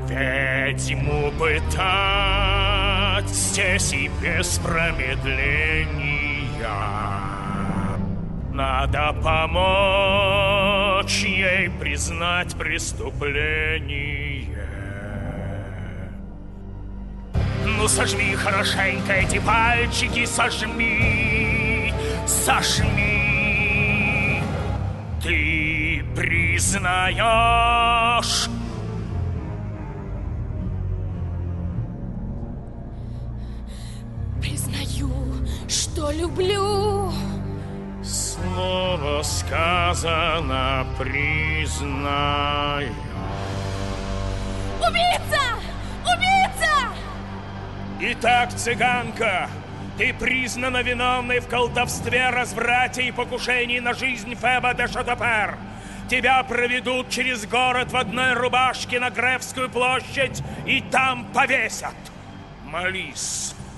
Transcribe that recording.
Ведьму пытать здесь и без промедления. Надо помочь ей признать преступление. Ну, сожми хорошенько эти пальчики, сожми, сожми. Ты признаешь? Признаю, что люблю. Слово сказано, признаю. Убийца! Убийца! Итак, цыганка, ты признана виновной в колдовстве, разврате и покушении на жизнь Феба де Шатопер. Тебя проведут через город в одной рубашке на Гревскую площадь и там повесят. Молись.